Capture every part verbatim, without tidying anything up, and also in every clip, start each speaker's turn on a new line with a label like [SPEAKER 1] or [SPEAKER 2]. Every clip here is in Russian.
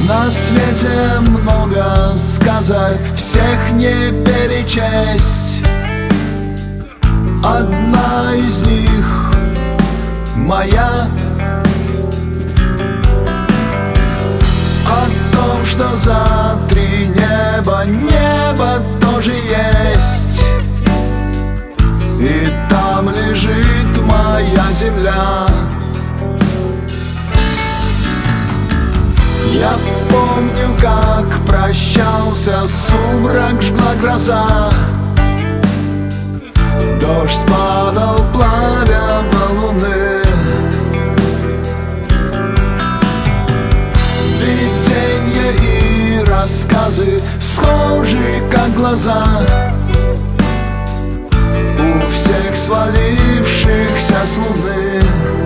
[SPEAKER 1] На свете много сказок, всех не перечесть. Одна из них моя, о том, что за три неба небо тоже есть, и там лежит моя земля. Я помню, как прощался, сумрак жгла гроза, дождь падал, плавя валуны. Видения и рассказы схожи, как глаза, у всех свалившихся с луны.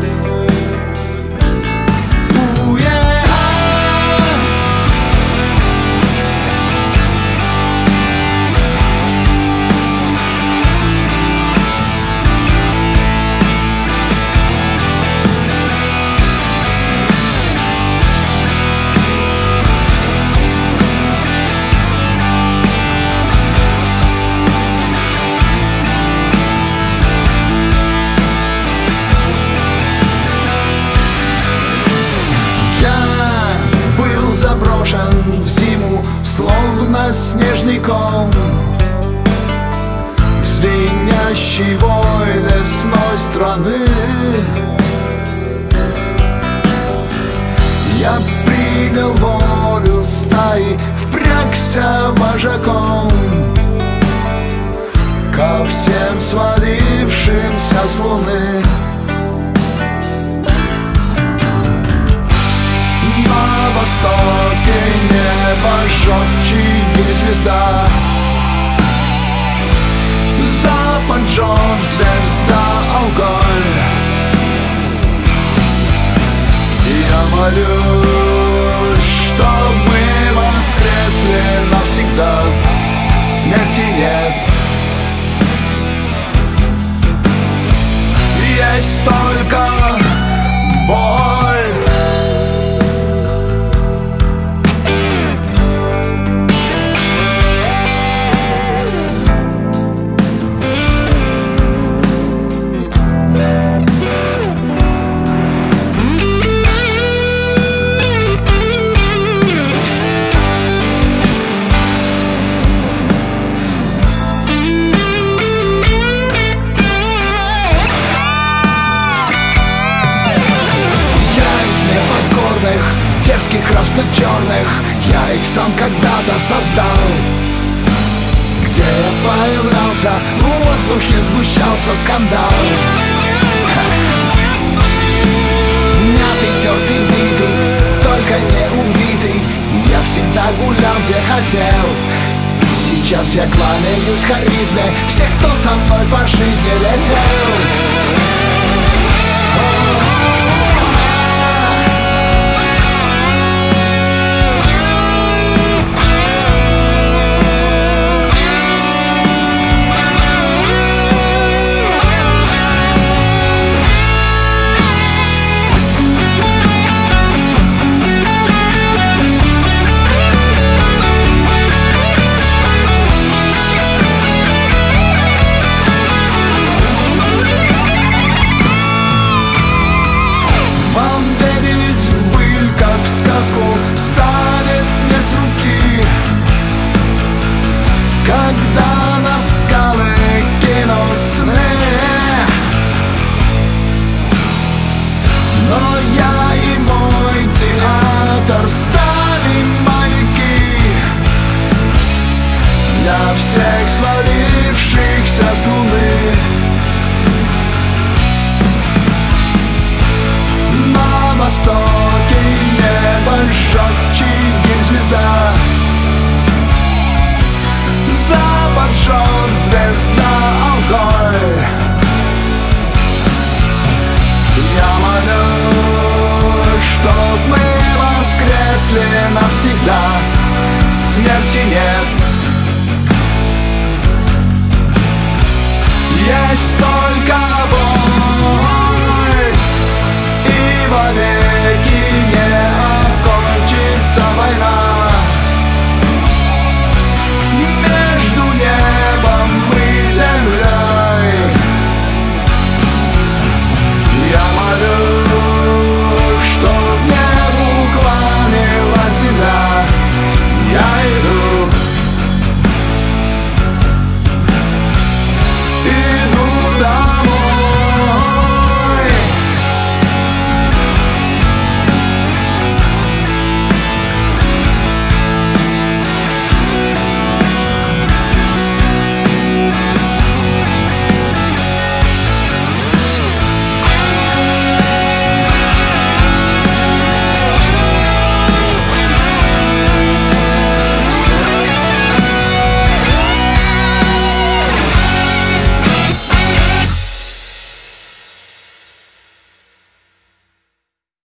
[SPEAKER 1] В зиму, словно снежный ком, в звенящий вой лесной страны. Я принял волю стаи, впрягся вожаком ко всем свалившимся с луны. На востоке небо жжет звезда, запад жжет звезда огонь. Я молюсь, чтоб мы воскресли навсегда, смерти нет. Есть только боль. Дерзких красно-черных, я их сам когда-то создал. Где я появлялся, в воздухе сгущался скандал. Мятый, тертый, битый, только не убитый, я всегда гулял, где хотел. И сейчас я кланяюсь харизме всех, кто со мной по жизни летел.